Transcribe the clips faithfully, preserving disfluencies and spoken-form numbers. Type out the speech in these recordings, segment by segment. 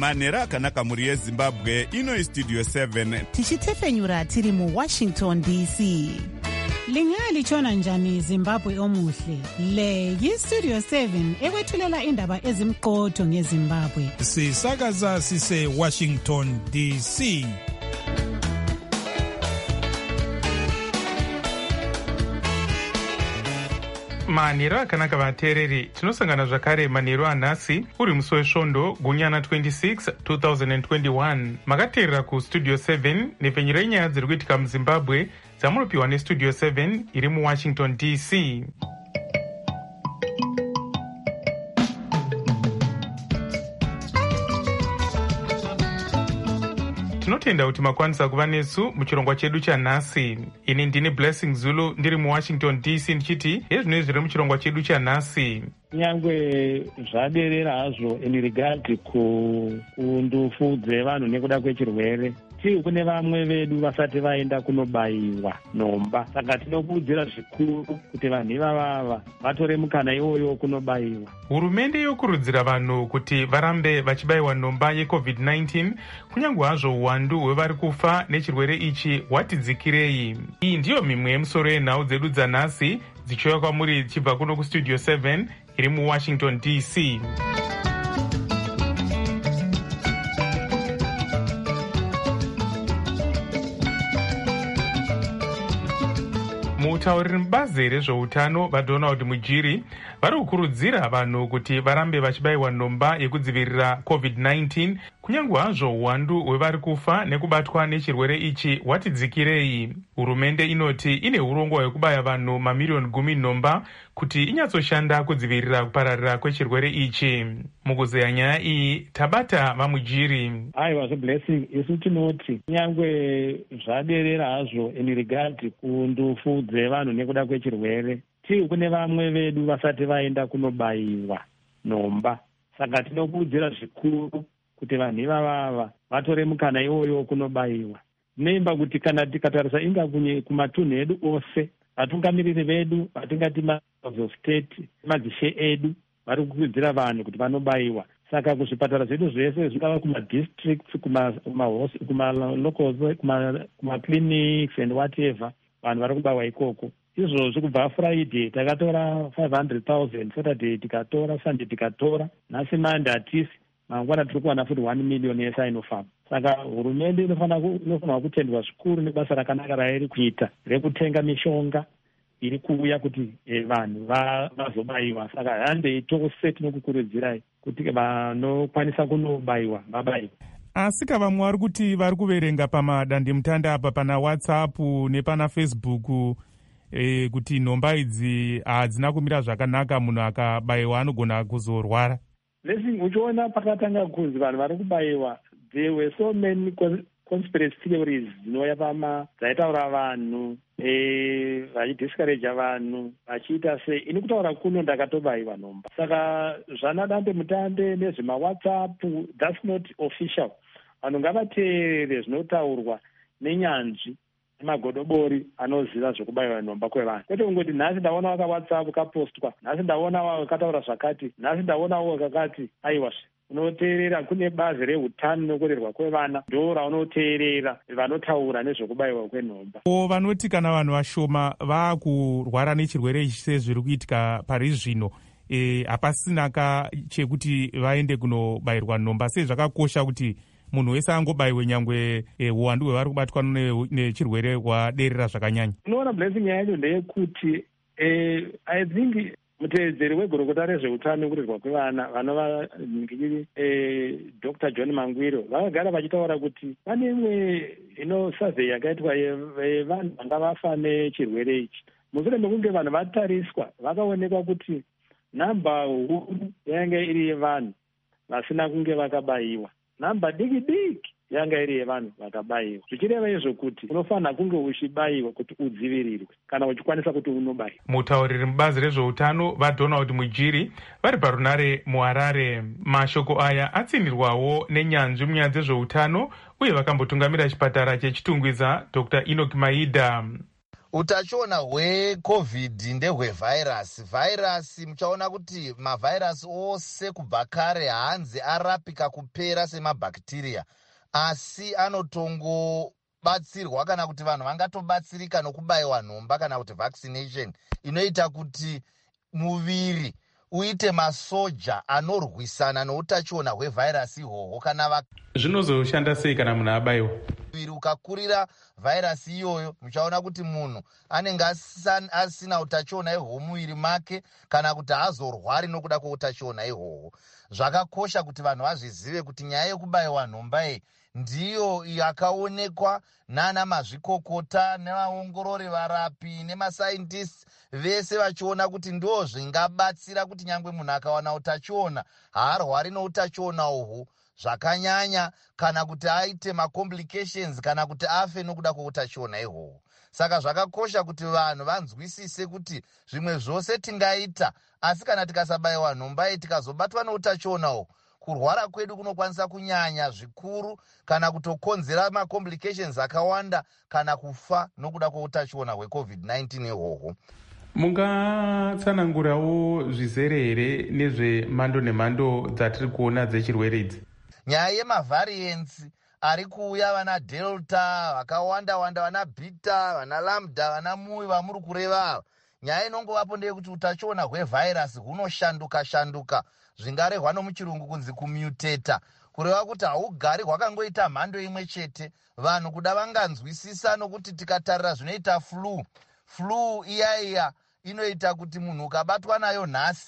manhero akanaka mhuri yezimbabwe. Ino istudio seven tichitefenyura tiri muwashington D C. Lingalitshona njani Zimbabwe omuhle? Le yistudio seven ekwethulela indaba ezimqotho ngeZimbabwe. Sisakaza sise Washington D C. manhero akanaka vateereri, tinosangana zvakare manhero anhasi uri musi wesvondo gunyana twenty-six twenty twenty-one. makateerera kustudio seven nepfenyuro yenyaya dziri kuitika muzimbabwe dzamunopiwa nestudio seven iri muwashington D C. tinotenda kuti makwanisa kuva nesu muchirongwa chedu chanhasi. ini ndini Blessing Zulu ndiri muwashington D C ndichiti hezvino zviri muchirongwa chedu chanhasi. Nyangwe zvaderera hazvo in regard kundufu dzevanhu nekuda kwechirwere, tii kune vamwe vedu vasati vaenda kunobayiwa nhomba. Saka tinokurudzira zvikuru kuti vanhu ivavava vatore mukana iwoyo kunobayiwa. Hurumende yokurudzira vanhu kuti varambe vachibayiwa nhomba yecovid nineteen kunyange hazvo uwandu hwevari kufa nechirwere ichi hwati dzikirei. Iyi ndiyo mimwe yemusoro yenhau dzedu dzanhasi dzichiuya kwamuri dzichibva kuno kustudio seven iri muwashington D C. mutauriri mubazi rezveutano vaDonald Mujiri vari kukurudzira vanhu kuti varambe vachibayiwa nhomba yekudzivirira covid nineteen kunyange hazvo uwandu hwevari kufa nekubatwa nechirwere ichi hwati dzikirei. Hurumende inoti ine urongwa hwekubaya vanhu mamiriyoni gumi nhomba kuti inyatsoshanda kudzivirira kupararira kwechirwere ichi. mukuzeya nyaya iyi tabata vaMujiri. Aiwa zveBlessing, isu tinoti nyangwe zvaderera hazvo in regard kundufu dzevanhu nekuda kwechirwere, tii kune vamwe vedu vasati vaenda kunobayiwa nhomba. Saka tinokurudzira zvikuru kuti vanhu ivavava vatore mukana iwoyo kunobayiwa. Nemba kuti kana tikatarisa inga kumatunhu edu ose, vatungamiriri vedu vatingati ma-heads of state, madzishe edu vari kukurudzira vanhu kuti vanobayiwa. Saka kuzvipatara zvedu zvese zvingava kumadistricts, kumalocals, kumaclinics and whatever, vanhu vari kubayiwa ikoko. Izvozvo kubva Friday takatora five hundred thousand, Saturday tikatora, Sunday tikatora, nhasi Monday hatisi, mangwana tiri kuwana futi one million yese inofamba. Saka hurumende inofanira kutendwa zvikuru nebasa rakanaka rairi kuita rekutenga mishonga iri kuuya kuti vanhu vazobayiwa. Saka handei tose tinokukurudzirai kuti vanokwanisa kunobayiwa vabayiwe. Asi vamwe vari kuti vari kuverenga pamadandemutande apa pana WhatsApp nepana Facebook e, kuti nhomba idzi hadzina kumira zvakanaka, munhu akabayiwa anogona kuzorwara. Blessing, uchiona pakatanga kunzi vanhu vari kubayiwa, there were so many conspiracy theories dzinouya pama dzaitaura vanhu vachidiscouraja vanhu vachiita sei. ini kutaura kuno ndakatobayiwa nhomba. Saka zvana dande mutande nezvemawhatsapp, that's not official. Vanhu ngavateerere zvinotaurwa nenyanzvi magodobori anoziva zvokubayiwa nhomba kwevanhu. Kwete kungoti nhasi ndaona waka WhatsApp kapostwa, nhasi ndaona wakataura zvakati, nhasi ndaonawo wakakati. Aiwa, unoteerera kune bazi reutano nokurerwa kwevana ndo raunoteerera vanotaura nezvokubayiwa kwenhomba. O vanoti kana vanhu vashoma vaakurwara nechirwere ichi sezviri kuitika pari zvino, e, hapasina ka chekuti vaende kunobayirwa nhomba. Sei zvakakosha kuti munhu wese angobayiwe nyangwe uwandu hwevari kubatwa nechirwere hwaderera zvakanyanya? Unoona Blessing, yacho ndeyekuti I think muteedzeri wegurukota rezveutano kurerwa kwevana vanova ngiri Doctor John Mangwiro vakagara vachitaura kuti pane imwe ino survey yakaitwa yevanhu vanga vafa nechirwere ichi. Mushure mekunge vanhu vatariswa, vakaonekwa kuti namba huru yanga iri yevanhu vasina kunge vakabayiwa, namba diki diki yanga iri yevanhu vakabayiwa. Zvichireva izvo kuti unofanira kunge uchibayiwa kuti udzivirirwe kana uchikwanisa kuti unobayiwa. Mutauriri mubazi rezveutano vaDonald Mujiri vari parunare muHarare. Mashoko aya atsinirwawo nenyanzvi munyaya dzezveutano uye vakambotungamira chipatara chechitungwiza Doctor Enoch Maida. utachiona hwecovid ndehwevhairasi. Vhairasi muchaona kuti mavhairasi ose kubva kare haanzi arapika kupera semabhakteriya, asi anotongobatsirwa kana kuti vanhu vangatobatsirika nokubayiwa nhomba kana kuti vaccination inoita kuti muviri uite masoja anorwisana noutachiona hwevhairasi ihwohwo. Kana zvinozoshanda sei kana munhu abayiwa? Muviri ukakurira vhairasi iyoyo, muchaona kuti munhu anenge asina utachiona ihwohwo muviri make, kana kuti haazorwari nokuda kweutachiona ihwohwo. Zvakakosha kuti vanhu vazvizive kuti nyaya yekubayiwa nhomba iyi ndiyo yakaonekwa nana mazvikokota nevaongorori, varapi nemasaintisti vese vachiona kuti ndo zvingabatsira kuti nyangwe munhu akawana utachiona haarwari noutachiona uhwu zvakanyanya, kana kuti aite macomplications, kana kuti afe nokuda kweutachiona ihwohwo. Saka zvakakosha kuti vanhu vanzwisise kuti zvimwe zvose tingaita, asi kana tikasabayiwa nhomba iyi tikazobatwa noutachiona uhwu, kurwara kwedu kunokwanisa kunyanya zvikuru, kana kutokonzera macomplications akawanda, kana kufa nokuda kweutachiona hwecovid nineteen ihwohwo. Mungatsanangurawo zvizere here nezvemhando nemhando dzatiri kuona dzechirwere idzi? Nyaya yemavhariensi ari kuuya, vana delta vakawanda wanda, vana beta, vana lambda, vana mui vamuri kureva ava, nyaya inongovapo ndeyekuti utachiona hwevhairasi hunoshanduka shanduka, zvingarehwa nomuchirungu kunzi kumuteta, kureva kuti haugari hwakangoita mhando imwe chete. Vanhu kuda vanganzwisisa, nokuti tikatarira zvinoita flu flu iya iya inoita kuti munhu ukabatwa nayo nhasi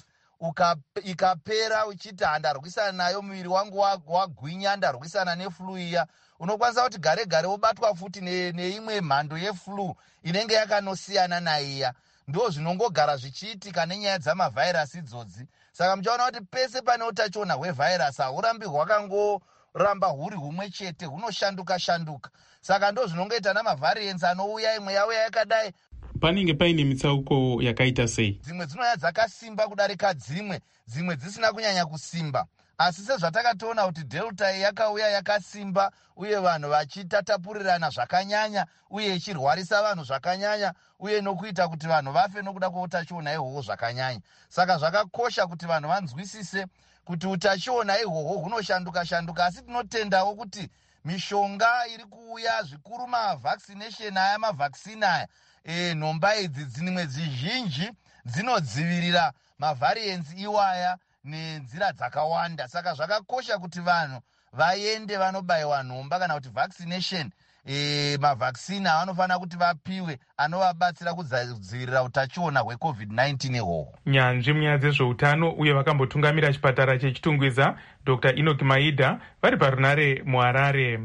ikapera uchiti handarwisana nayo, muviri wangu wagwinya, ndarwisana neflu iya, unokwanisa kuti gare gare wobatwa futi neimwe mhando yeflu inenge yakanosiyana naiya. Ndo zvinongogara zvichiitika nenyaya dzamavhairasi idzodzi. Saka muchaona kuti pese pane utachiona hwevhairasi haurambi hwakangoramba huri humwe chete, hunoshanduka shanduka. Saka ndo zvinongoita namavhariensi anouya, imwe yauya yakadai. Panenge paine mitsauko yakaita sei? Dzimwe dzinouya dzakasimba kudarika dzimwe, dzimwe dzisina kunyanya kusimba. Asi sezvatakatoona kuti delta yakauya yakasimba, uye vanhu vachitatapurirana zvakanyanya, uye ichirwarisa vanhu zvakanyanya, uye nokuita kuti vanhu vafe nokuda kweutachiona ihwohwo zvakanyanya. Saka zvakakosha kuti vanhu vanzwisise kuti utachiona ihwohwo hunoshanduka shanduka, asi tinotendawo kuti mishonga iri kuuya, zvikuru mavaccination aya, mavhaccine aya, e, nhomba idzi dzimwe zizhinji dzinodzivirira mavhariensi iwaya nenzira dzakawanda. Saka zvakakosha kuti vanhu vaende vanobayiwa nhomba kana kuti vaccination. E, mavhaccine avanofanira kuti vapiwe anovabatsira kudzivirira utachiona hwecovid nineteen ihwohwo. Nyanzvi munyaya dzezveutano uye vakambotungamira chipatara chechitungwiza Dr Enoch Maida vari parunare muHarare.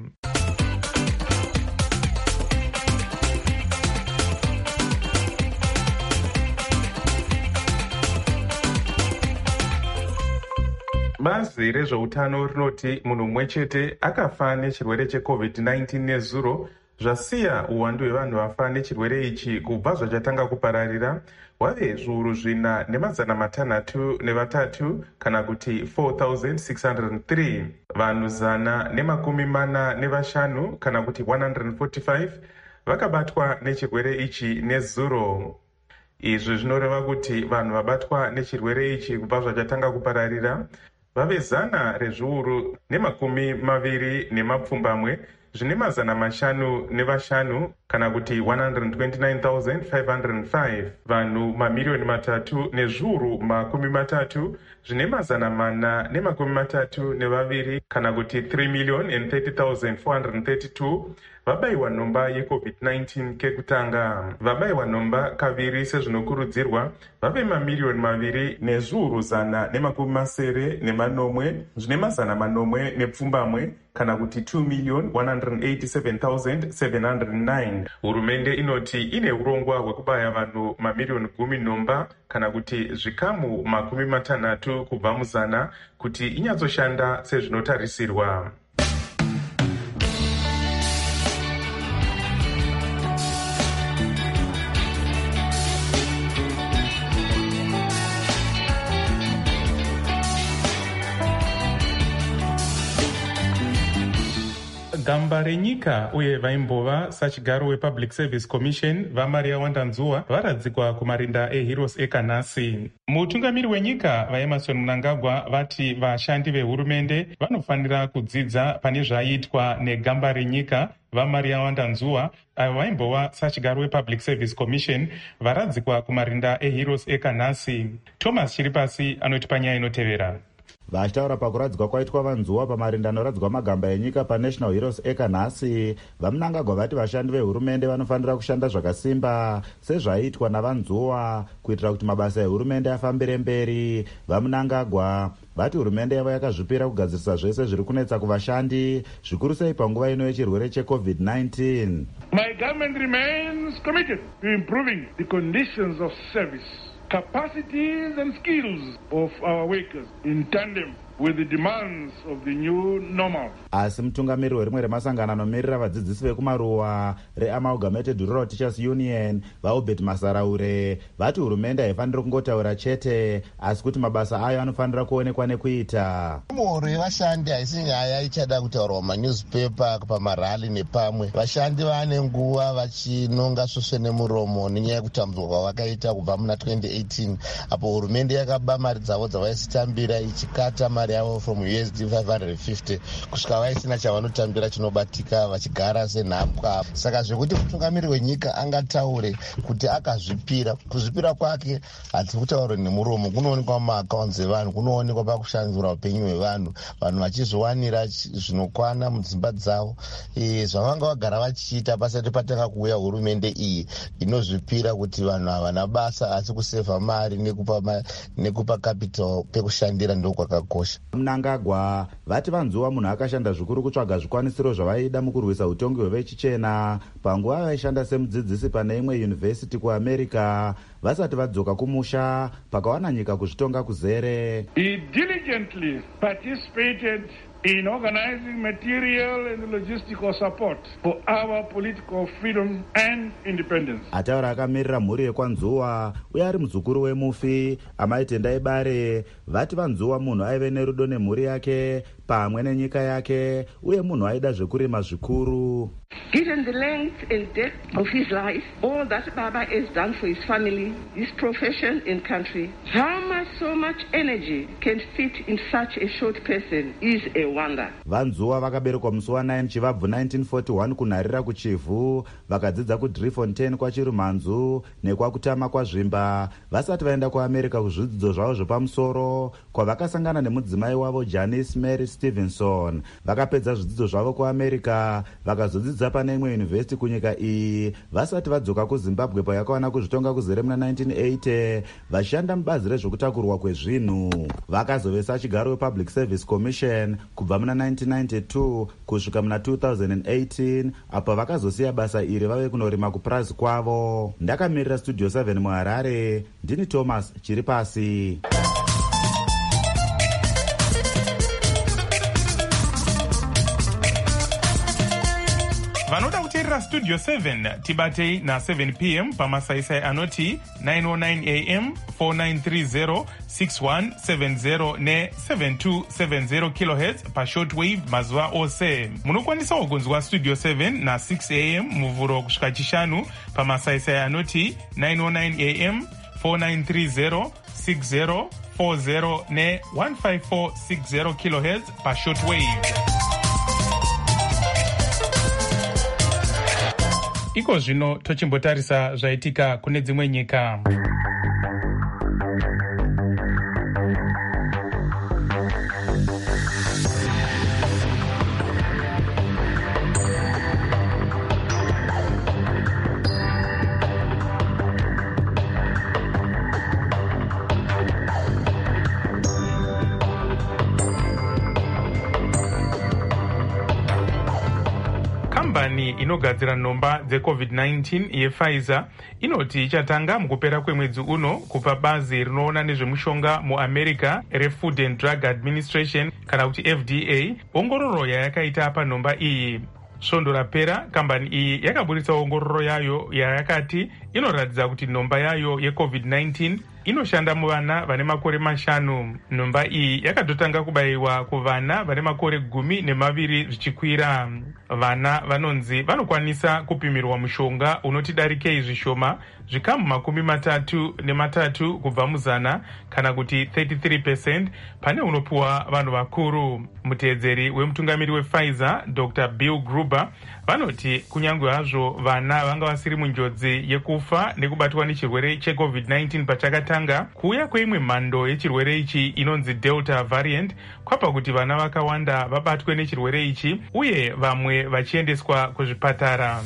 Bazi rezveutano rinoti munhu mumwe chete akafa nechirwere checovid nineteen nezuro, zvasiya uwandu hwevanhu vafa nechirwere ichi kubva zvachatanga kupararira hwave zviuru zvina nemazana matanhatu nevatatu, kana kuti four thousand six hundred three. Vanhu zana nemakumi mana nevashanu, kana kuti one hundred forty-five, vakabatwa nechirwere ichi nezuro. Izvi zvinoreva kuti vanhu vabatwa nechirwere ichi kubva zvachatanga kupararira vave zana rezviuru nemakumi maviri nemapfumbamwe zvine mazana mashanu nevashanu, kana kuti one hundred twenty-nine thousand five hundred five. Vanhu mamiliyoni matatu nezviuru makumi matatu zvine mazana mana nemakumi matatu nevaviri, kana kuti three million and thirty thousand four hundred thirty-two vabayiwa nhomba yecovid nineteen kekutanga. Vabayiwa nhomba kaviri sezvinokurudzirwa vave mamiliyoni maviri nezviuru zana nemakumi masere nemanomwe zvine mazana manomwe nepfumbamwe, kana kuti two million one hundred eighty-seven thousand seven hundred nine. Hurumende inoti ine urongwa hwekubaya vanhu mamiliyoni gumi nhomba, kana kuti zvikamu makumi matanhatu kubva muzana, kuti inyatsoshanda sezvinotarisirwa. gamba renyika uye vaimbova sachigaro wepublic service commission vamaria wandanzuwa varadzikwa kumarinda eheroes ekanhasi. Mutungamiri wenyika vaemarson mnangagwa vati vashandi vehurumende vanofanira kudzidza pane zvaiitwa negamba renyika vamaria wandanzuwa avo vaimbova sachigaro wepublic service commission varadzikwa kumarinda eheroes ekanhasi. Thomas Chiripasi anoti panyaya inotevera. Vachitaura pakuradzikwa kwaitwa vanzuwa pamarinda anoradzikwa magamba enyika paNational Heroes ekanhasi, vamunangagwa vati vashandi vehurumende vanofanira kushanda zvakasimba sezvaiitwa navanzuwa kuitira kuti mabasa ehurumende afambire mberi. Vamunangagwa vati hurumende yavo yakazvipira kugadzirisa zvese zviri kunetsa kuvashandi, zvikuru sei panguva ino yechirwere checovid nineteen. My government remains committed to improving the conditions of service, capacities and skills of our workers in tandem with the demands of the new normal. Asi mutungamiri werimwe remasangano anomirira vadzidzisi vekumaruwa reAmalgamated Rural Teachers Union vaUbert Masaraure vati hurumende haifaniri kungotaura chete asi kuti mabasa ayo anofanira kuonekwa nekuita. Mhoro yevashandi haisi nyaya ichada kutaurwa mumanewspaper pamarali nepamwe. Vashandi vane nguva vachinonga svosve nemuromo nenyaya yekutambudzwa kwavakaita kubva muna twenty eighteen apo hurumende yakaba mari dzavo dzavaisitambira ichikata mari yavo from U S D five hundred fifty kusvika vaisina chavanotambira chinobatika vachigara senhapwa. Saka zvekuti mutungamiri wenyika angataure kuti akazvipira, kuzvipira kwake hatisi kutaura nemuromo, kunoonekwa mumaaccounts evanhu, kunoonekwa pakushandura upenyu hwevanhu, vanhu vachizviwanira zvinokwana mudzimba dzavo. E, zvavanga vagara vachiita pasati patanga kuuya hurumende iyi inozvipira kuti vanhu havana basa asi kusevha mari nekupa, ma, nekupa capital pekushandira ndokwakakosha. Mnangagwa vati vanzuwa munhu akashanda zvikuru kutsvaga zvikwanisiro zvavaida mukurwisa utongi hwevechichena panguva vaishanda semudzidzisi pane imwe yunivhesiti kuamerica vasati vadzoka kumusha pakawana nyika kuzvitonga kuzere. He diligently participated in organizing material and logistical support for our political freedom and independence. Ataura akamirira mhuri yekwanzuwa uye ari muzukuru wemufi amai Tendai Bare vati vanzuwa munhu aive nerudo nemhuri yake pamwe nenyika yake uye munhu aida zvekurima zvikuru. Given the length and depth of his life, all that Baba has done for his family, his profession and country, how much so much energy can fit in such a short person is a wonder. Vanzuwa vakaberekwa musi wa9 Chivabvu nineteen forty-one kunharira kuchivhu, vakadzidza kuDriefontein kwaChirumhanzu nekwakutama kwaZvimba vasati vaenda kuAmerica kuzvidzidzo zvavo zvepamusoro kwavakasangana nemudzimai wavo Janice Mary Stevenson. Vakapedza zvidzidzo zvavo kuAmerica vakazodzidza pane imwe yunivhesiti kunyika iyi vasati vadzoka kuZimbabwe payakawana kuzvitonga kuzere muna nineteen eighty vashanda mubazi rezvekutakurwa kwezvinhu. Vakazove sachigaro wepublic service commission kubva muna nineteen ninety-two kusvika muna two thousand eighteen apa vakazosiya basa iri vave kunorima kupurazi kwavo. Ndakamirira studio seven muHarare, ndini Thomas Chiripasi. Vanoda kuteerera Studio seven tibatei na seven p m pamasaisai anoti nine oh nine a m four nine three zero six one seven zero ne seven two seven zero kilohertz pashortwave mazuva ose. Munokwanisawo kunzwa Studio seven na six a m muvhuro kusvika chishanu pamasaisai anoti nine oh nine a m four nine three zero six zero four zero ne one five four six zero kilohertz pashortwave. Iko zvino tochimbotarisa zvaitika kune dzimwe nyika. Kambani inogadzira nhomba dzecovid nineteen yePfizer inoti ichatanga mukupera kwemwedzi uno kupa bazi rinoona nezvemushonga muAmerica reFood and Drug Administration kana kuti F D A ongororo yayakaita panhomba iyi. Svondo rapera kambani iyi yakaburitsa ongororo yayo yayakati inoratidza kuti nhomba yayo yecovid nineteen inoshanda muvana vane makore mashanu. Nhomba iyi yakatotanga kubayiwa kuvana vane makore gumi nemaviri zvichikwira. Vana vanonzi vanokwanisa kupimirwa mushonga unoti darikei zvishoma zvikamu makumi matatu nematatu kubva muzana kana kuti thirty-three percent pane unopiwa vanhu vakuru. Muteedzeri wemutungamiri wePfizer Doctor Bill Gruber vanoti kunyange hazvo vana vanga vasiri munjodzi yekufa nekubatwa nechirwere checovid nineteen pachakatanga, kuuya kweimwe mhando yechirwere ichi inonzi Delta variant kwapa kuti vana vakawanda vabatwe nechirwere ichi uye vamwe vachiendeswa kuzvipatara.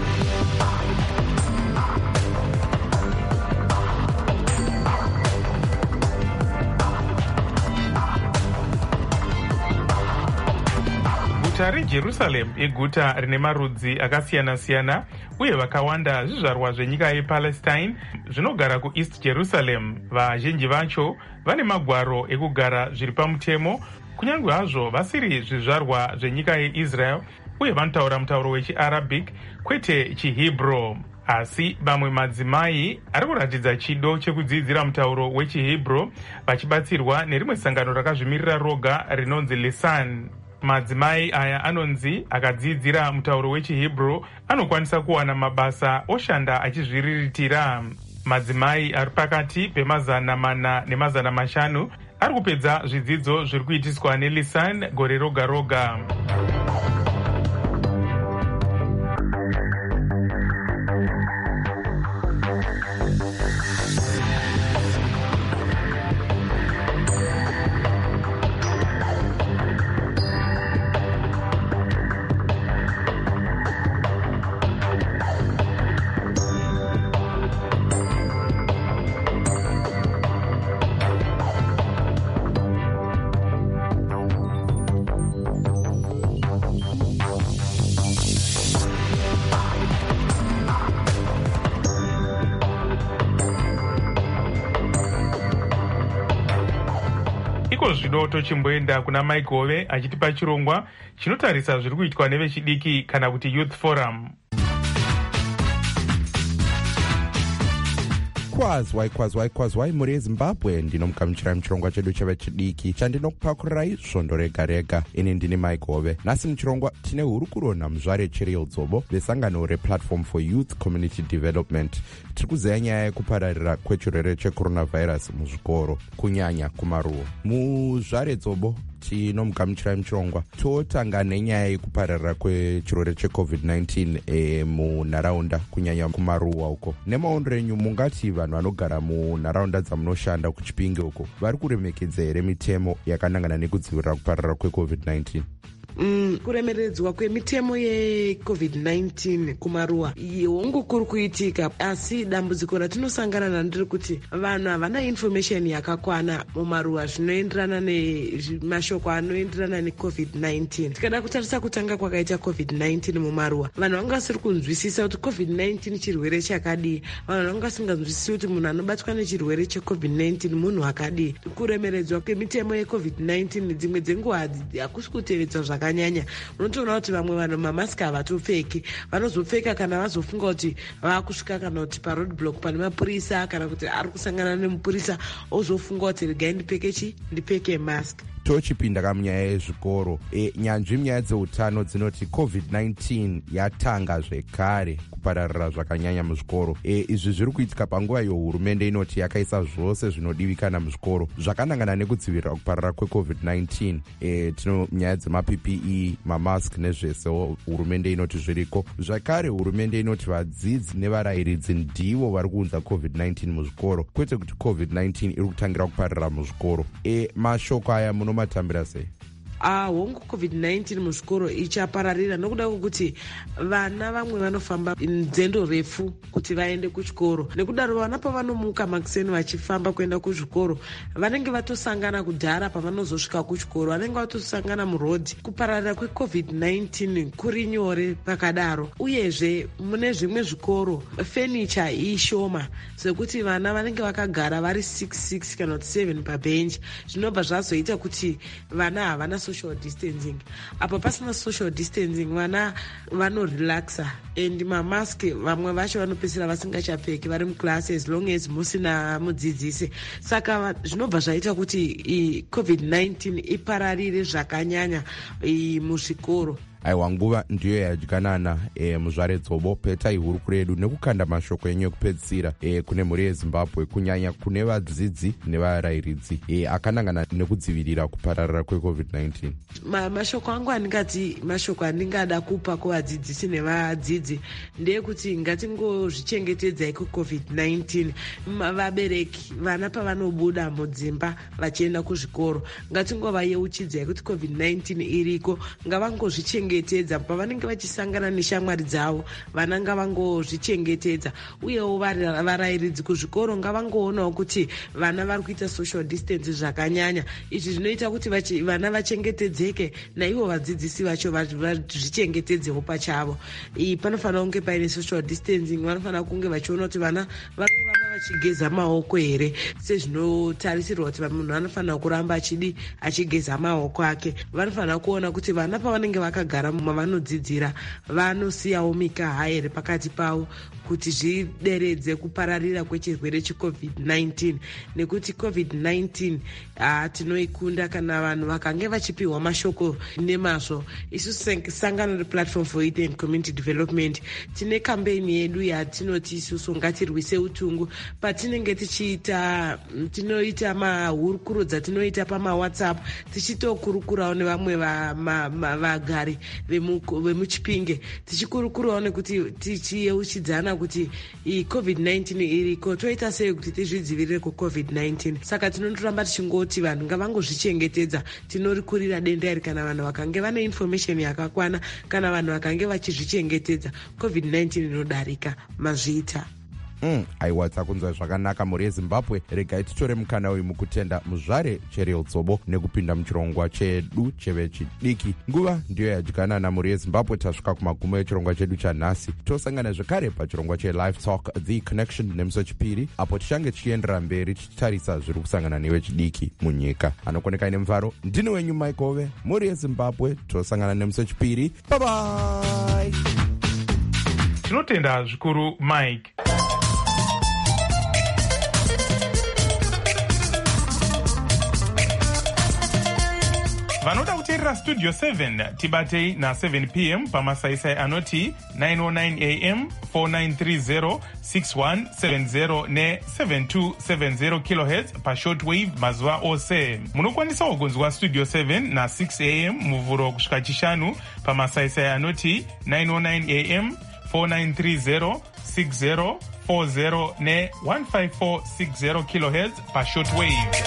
Guta reJerusalem iguta rine marudzi akasiyana-siyana uye vakawanda zvizvarwa zvenyika yePalestine zvinogara kuEast Jerusalem. Vazhinji vacho vane magwaro ekugara zviri pamutemo kunyange hazvo vasiri zvizvarwa zvenyika yeIsrael uye vanotaura mutauro wechiArabic kwete chiHebrew. Asi vamwe madzimai ari kuratidza chido chekudzidzira mutauro wechiHebrew vachibatsirwa nerimwe sangano rakazvimirira roga rinonzi Lisan. Madzimai aya anonzi akadzidzira mutauro wechiHebrew anokwanisa kuwana mabasa oshanda achizviriritira. Madzimai ari pakati pemazana mana nemazana mashanu ari kupedza zvidzidzo zviri kuitiswa neLisan gore roga roga. Iko zvino tochimboenda kuna Mike Hove achitipa chirongwa chinotarisa zviri kuitwa nevechidiki kana kuti Youth Forum. kwazwai kwazwai kwazwai muri yezimbabwe ndinomukamuchirai muchirongwa chedu chevechidiki chandinokupakurirai svondo rega rega. Ini ndini Mike Hove. Nhasi muchirongwa tine hurukuro namuzvare Cheryl Dzobo vesangano replatform for youth community development. Tiri kuzeya nyaya yekupararira kwechirwere checoronavirus muzvikoro kunyanya kumaruwa. Muzvare Dzobo tinomukamuchirai muchirongwa totanga nenyaya yekupararira kwechirwere checovid nineteen e, munharaunda kunyanya kumaruwa uko. Nemaondero enyu mungati vanhu vanogara munharaunda dzamunoshanda kuChipinge uko vari kuremekedza here mitemo yakanangana nekudzivirira kupararira kwecovid nineteen? Mm, kuremeredzwa kwemitemo yecovid nineteen kumaruwa hongu kuri kuitika, asi dambudziko ratinosangana naro ndiri kuti vanhu havana information yakakwana mumaruwa zvinoenderana nemashoko anoenderana necovid nineteen. Tikada kutarisa kutanga kwakaita covid nineteen mumaruwa, vanhu vanga vasiri kunzwisisa kuti covid nineteen chirwere chakadii, vanhu vanga vasinganzwisisi kuti munhu anobatwa nechirwere checovid nineteen munhu akadii. Kuremeredzwa kwemitemo yecovid nineteen dzimwe dzenguva hakusi kutevedza zvaka nyanya. Unotoona kuti vamwe vanhu mamaski havatopfeki, vanozopfeka kana vazofunga kuti vakusvika kana kuti paroadblock pane mapurisa kana kuti ari kusangana nemupurisa ozofunga kuti regai ndipfeke chi ndipfeke mask. Tochipinda kamunyaya yezvikoro, e, nyanzvi munyaya dzeutano dzinoti covid nineteen yatanga zvekare kupararira zvakanyanya muzvikoro. E, izvi zviri kuitika panguva iyo hurumende inoti yakaisa zvose zvinodivikana muzvikoro zvakanangana nekudzivirira kupararira kwecovid nineteen. E, tino nyaya dzemaP P E, mamask nezvese hurumende inoti zviriko. Zvakare hurumende inoti vadzidzi nevarayiridzi ndivo vari kuunza covid nineteen muzvikoro, kwete kuti covid nineteen iri kutangira kupararira muzvikoro. E, mashoko aya muno matambira sei? Ah, hongu covid nineteen muzvikoro ichapararira nokuda kwokuti vana vamwe vanofamba nzendo refu kuti vaende kuchikoro. Nekudaro vana pavanomuka makuseni vachifamba kuenda kuzvikoro vanenge vatosangana kudhara pavanozosvika kuchikoro, vanenge vatosangana murodhi. Kupararira kwecovid nineteen kuri nyore pakadaro, uyezve mune zvimwe zvikoro fenicha ishoma sekuti vana vanenge vakagara vari six six kana kuti seven pabhenji, zvinobva zvazoita kuti vana havana social distancing. Apo pasina social distancing vana vanorelaxa and mamask vamwe vacho vanopedzisira vasingachapfeki vari muclass as long as musina mudzidzisi. Saka zvinobva zvaita kuti covid nineteen ipararire zvakanyanya muzvikoro. aiwa nguva ndiyo yadyanana e, muzvare dzobo petai hurukuro yedu nekukanda mashoko enyu ekupedzisira e, kune mhuri yezimbabwe kunyanya kune vadzidzi nevarayiridzi e, akanangana nekudzivirira kupararira kwecovid nineteen. Ma, mashoko angu andingati mashoko andingada kupa kuvadzidzisi nevadzidzi ndeyekuti ngatingozvichengetedzai kucovid nineteen. Vabereki vana pavanobuda mudzimba vachienda kuzvikoro ngatingovayeuchidzai kuti covid nineteen iriko, ngavangozvichengetedza pavanenge vachisangana neshamwari dzavo. Vana ngavangozvichengetedza uyewo varayiridzi kuzvikoro ngavangoonawo kuti vana vari kuita social distance zvakanyanya. Izvi zvinoita kuti vana vachengetedzeke naivo vadzidzisi vacho vazvichengetedzewo pachavo. Panofanira kunge paine social distancing, vanofanira kunge vachiona kuti vana varikuramba vachigeza maoko here sezvinotarisirwa kuti munhu anofanira kuramba achidi achigeza maoko ake. Vanofanira kuona kuti vana pavanenge vakagara mavanodzidzira vanosiyawo mikaha here pakati pavo kuti zvideredze kupararira kwechirwere checovid nineteen, nekuti covid nineteen uh, tinoikunda kana vanhu vakange vachipiwa mashoko nemazvo. Isusu sangano replatform for youth and community development tine campaign yedu yatinoti isusu ngatirwise utungu. Patinenge tichiita tinoita mahurukuro dzatinoita pamawhatsapp tichitokurukurawo nevamwe vagari vemuchipinge tichikurukurawo nekuti tichiyeuchidzana kuti covid nineteen iriko, toita sei kuti tizvidzivirire kucovid nineteen. Saka tinondoramba tichingoti vanhu ngavangozvichengetedza. Tinorikurira denda iri kana vanhu vakange vane information yakakwana, kana vanhu vakange vachizvichengetedza covid nineteen inodarika. Mazviita Mm, aiwa takunzwa zvakanaka mhuri yezimbabwe. Regai titore mukana uyu mukutenda muzvare Cheryl Dzobo nekupinda muchirongwa chedu chevechidiki. Nguva ndiyo yadyanana mhuri yezimbabwe. Tasvika kumagumo echirongwa chedu chanhasi. Tosangana zvekare pachirongwa chelive talk The Connection nemusi wechipiri, apo tichange tichiendera mberi tichitarisa zviri kusangana nevechidiki munyika. Anokoneka ine mufaro ndini wenyu Mike Ove, mhuri yezimbabwe. Tosangana nemusi wechipiri. Bye bye. Tinotenda zvikuru Mike. Vanoda kuteerera Studio seven tibatei na seven p m pamasaisai anoti nine oh nine a m four nine three zero six one seven zero ne seven two seven zero kilohertz pashortwave mazuva ose. Munokwanisawo kunzwa Studio seven na six a m muvhuro kusvika chishanu pamasaisai anoti nine oh nine a m four nine three zero six zero four zero ne one five four six zero kilohertz pashortwave.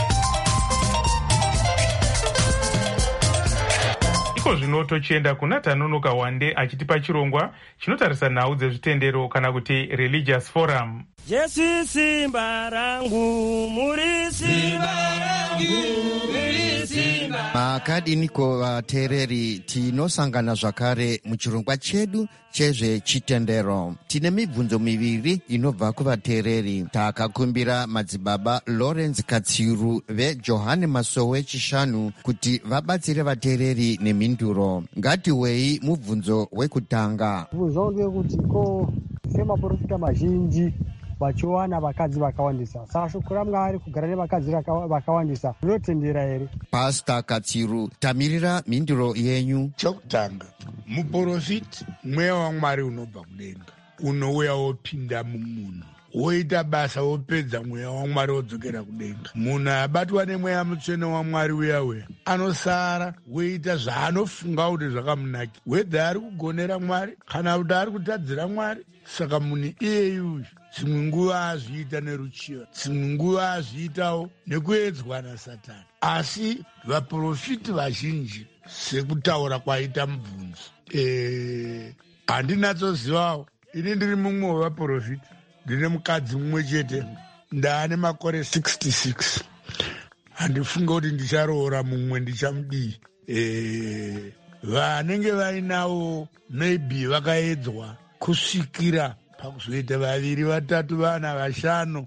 Iko zvino tochienda kuna Tanonoka Wande achitipa chirongwa chinotarisa nhau dzezvitendero kana kuti religious forum. Jesu simba rangu, muri simba rangu, muri simba. Makadiniko vateereri, tinosangana zvakare muchirongwa chedu chezvechitendero. Tine mibvunzo miviri inobva kuvateereri. Takakumbira madzibaba Lawrence Katsiru veJohane Masowe Chishanu kuti vabatsire vateereri nemhinduro. Ngatiwei mubvunzo wekutanga. Mubvunzo ndewekuti ko semaprofita mazhinji vachiwana vakadzi vakawandisa, saka shoko raMwari kugara nevakadzi vakawandisa rinotendera here? Pastor Katsiru, tamirira mhinduro yenyu. Chokutanga, muprofiti mweya waMwari unobva kudenga unouya wopinda mumunhu woita basa wopedza mweya waMwari wodzokera kudenga. Munhu abatwa nemweya mutsvene waMwari uya uya anosara woita zvaanofunga kuti zvakamunaki, wedha ari kugonera Mwari kana kuti ari kutadzira Mwari. Saka munhu iyeyuyu dzimwe nguva azviita neruchiva, dzimwe nguva azviitawo nekuedzwa naSatani. Asi vaprofiti vazhinji sekutaura kwaita mubvunzo e, handinatsozivawo. Ini ndiri mumwe wevaprofiti, ndine mukadzi mumwe chete, ndaane makore sixty-six. Handifunga kuti ndicharoora mumwe ndichamudii. E, vanenge vainawo maybe vakaedzwa kusvikira pakuzoita vaviri vatatu vana vashanu.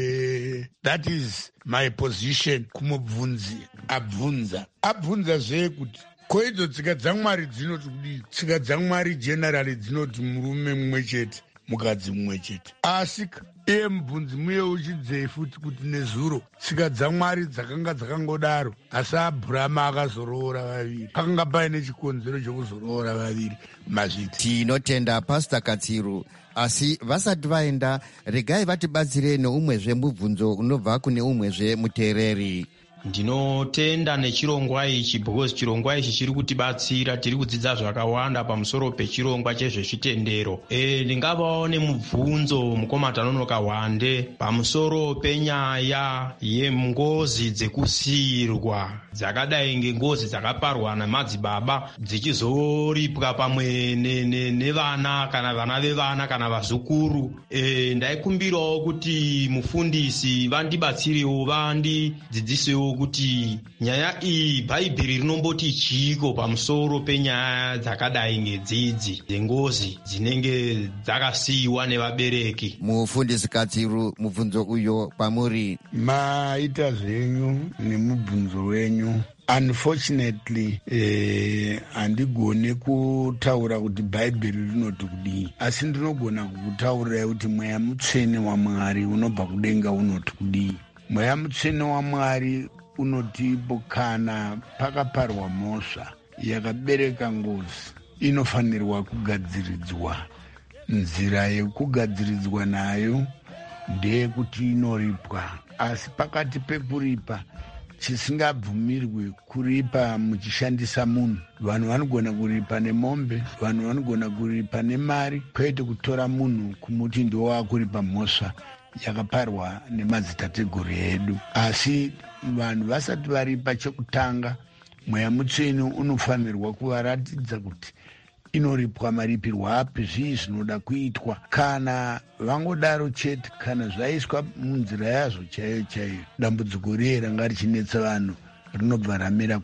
Eh, that is my position kumubvunzi abvunza abvunza zvekuti koidzo tsika dzamwari dzinoti kudii. Tsika dzamwari generally dzinoti murume mumwe chete mukadzi mumwe chete, asi iye mubvunzi muye uchidzei futi kuti nezuro tsika dzamwari dzakanga dzakangodaro, asi abhurama akazoroora vaviri. Pakanga paine chikonzero chokuzoroora vaviri mazviti. Tinotenda Pastor Katsiru, asi vasati vaenda regai vatibatsire neumwezve mubvunzo unobva kune umwezve muteereri. Ndinotenda nechirongwa ichi because chirongwa ichi chiri kutibatsira, tiri kudzidza zvakawanda pamusoro pechirongwa chezvezvitendero. E, ndingavawo nemubvunzo mukoma Tanonoka Wande pamusoro penyaya yengozi dzekusirwa dzakadai ngengozi dzakaparwa namadzibaba dzichizoripwa pamwe nevana kana vana vevana kana vazukuru. E, ndaikumbirawo kuti mufundisi vandibatsirewo vandidzidzisewo kuti nyaya iyi Bhaibheri rinomboti chiko pamusoro penyaya dzakadai ngedzidzi dzengozi dzinenge dzakasiyiwa nevabereki. Mufundisi Katsiru, mubvunzo uyo pamuri maita zvenyu nemubvunzo wenyu. Unfortunately, eh, handigone kutaura kuti Bhaibheri rinoti kudii, asi ndinogona kukutaurirai kuti mweya mutsvene waMwari unobva kudenga unoti kudii. Mweya mutsvene waMwari unotipo kana pakaparwa mhosva yakabereka ngozi inofanirwa kugadziridzwa. Nzira yekugadziridzwa nayo ndeyekuti inoripwa, asi pakati pekuripa chisingabvumirwi kuripa muchishandisa munhu. Vanhu vanogona kuripa nemombe, vanhu vanogona kuripa nemari, kwete kutora munhu kumuti ndiwo wakuripa mhosva yakaparwa nemadzitateguru edu. Asi vanhu vasati varipa chekutanga, mweya mutsvene unofanirwa kuvaratidza kuti inoripwa maripirwo api, zvii zvinoda kuitwa. Kana vangodaro chete, kana zvaiswa munzira yazvo chaiyo chaiyo, dambudziko riye ranga richinetsa vanhu rinobva ramira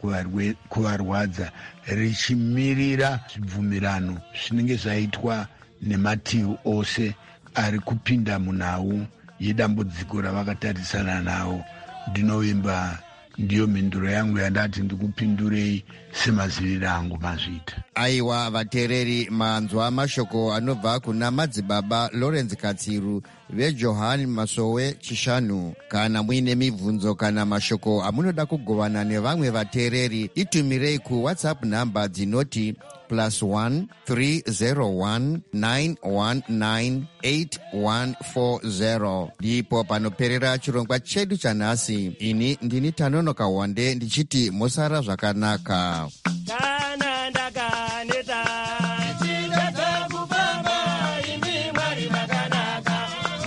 kuvarwadza richimirira zvibvumirano zvinenge zvaitwa nemativi ose ari kupinda munhau yedambudziko ravakatarisana nawo. Ndinovimba ndiyo mhinduro yangu yandati ndikupindurei semaziviro angu mazvita. Aiwa vateereri, manzwa mashoko anobva kuna madzibaba Lawrence Katsiru veJohani Masowe Chishanu. Kana muine mibvunzo kana mashoko amunoda kugovana nevamwe vateereri, itumirei ku WhatsApp namba dzinoti plus one three zero one nine one nine eight one four zero. Ndipo panoperera chirongwa chedu chanhasi. Ini ndini Tanonoka Wande ndichiti musara zvakanaka. Kana ndakaneta chitadza kufamba imi Mwari vakanaka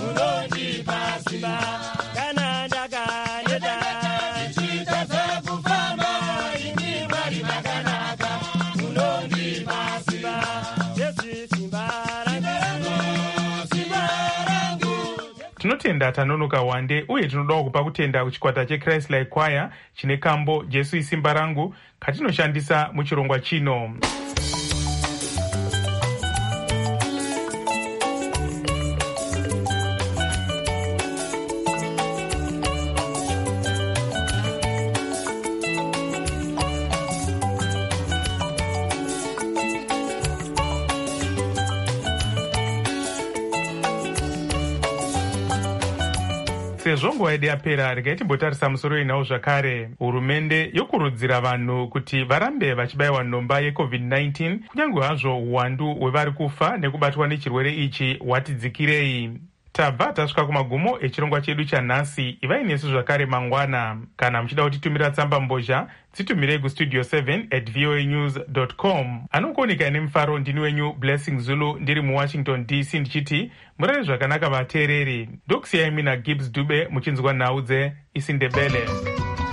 munondipa simba. Kana ndakaneta chitadza kufamba imi Mwari vakanaka munondipa simba. Yesu simba rangu, simba rangu. Tinotenda Tanonoka Wande uye tinodawo kupa kutenda kuchikwata cheChrist Like Choir chine kambo Jesu isimba rangu katinoshandisa muchirongwa chino. Sezvo nguva yedu yapera, regai timbotarisa musoro inawo zvakare. Hurumende yokurudzira vanhu kuti varambe vachibayiwa nhomba yecovid nineteen kunyange hazvo uwandu hwevari kufa nekubatwa nechirwere ichi hwatidzikirei. Tabva tasvika kumagumo echirongwa chedu chanhasi. Ivai nesu zvakare mangwana. Kana muchida kutitumira tsamba mbozha, dzitumirei kustudio seven at voa news dot com. Anokuoneka nemufaro ndini wenyu Blessing Zulu ndiri muWashington D C ndichiti murare zvakanaka vateereri. Ndokusiyai mina Gibbs Dube muchinzwa nhau dzeIsindebele.